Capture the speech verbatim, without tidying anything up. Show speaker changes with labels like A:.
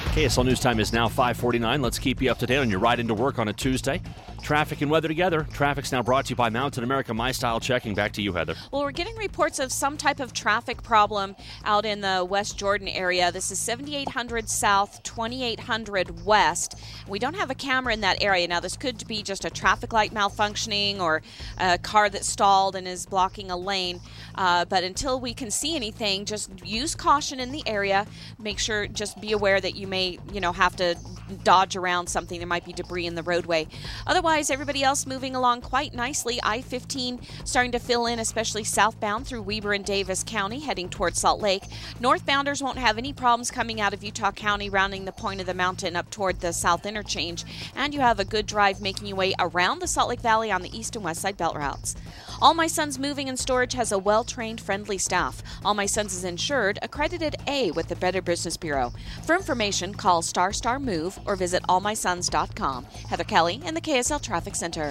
A: K S L News Time is now five forty-nine. Let's keep you up to date on your ride into work on a Tuesday. Traffic and weather together. Traffic's now brought to you by Mountain America My Style Checking. Back to you, Heather.
B: Well, we're getting reports of some type of traffic problem out in the West Jordan area. This is seventy-eight hundred South, twenty-eight hundred West. We don't have a camera in that area. Now, this could be just a traffic light malfunctioning or a car that stalled and is blocking a lane. Uh, but until we can see anything, just use caution in the area. Make sure, just be aware that you may, you know, have to dodge around something. There might be debris in the roadway. Otherwise, everybody else moving along quite nicely. I fifteen starting to fill in, especially southbound through Weber and Davis County, heading towards Salt Lake. Northbounders won't have any problems coming out of Utah County, rounding the point of the mountain up toward the south interchange. And you have a good drive making your way around the Salt Lake Valley on the east and west side belt routes. All My Sons Moving and Storage has a well-trained, friendly staff. All My Sons is insured, accredited A with the Better Business Bureau. For information, call Star Star Move or visit all my sons dot com. Heather Kelly in the K S L Traffic Center.